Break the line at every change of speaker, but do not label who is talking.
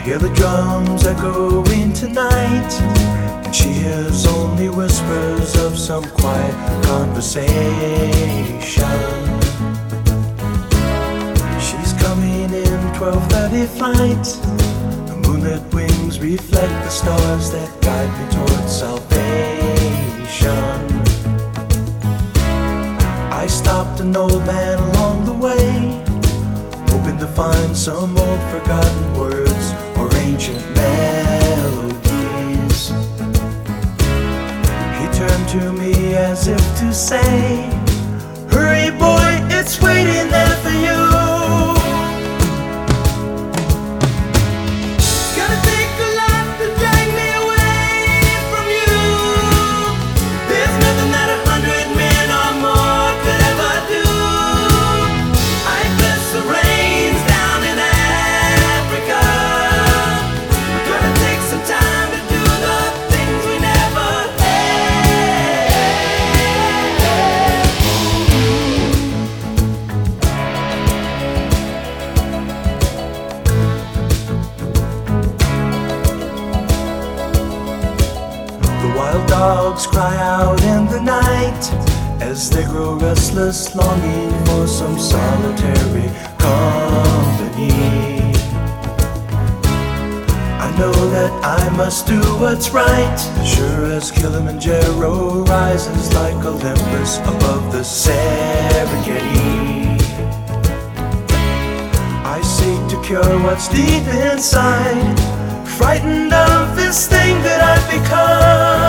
Hear the drums echoing tonight, and she hears only whispers of some quiet conversation. She's coming in 12:30 flight. The moonlit wings reflect the stars that guide me towards salvation. I stopped an old man along the way, hoping to find some old forgotten words or ancient melodies. He turned to me as if to say, "Hurry boy, it's waiting there for you." It's gonna take a lot to drag me away from you. There's nothing that 100 men or more could ever do. I bless the rains down in Africa. We're gonna take some time to do the things we never had. The wild dogs cry out in the night as they grow restless, longing for some solitary company. I know that I must do what's right, sure as Kilimanjaro rises like Olympus above the Serengeti. I seek to cure what's deep inside, frightened of this thing that I've become.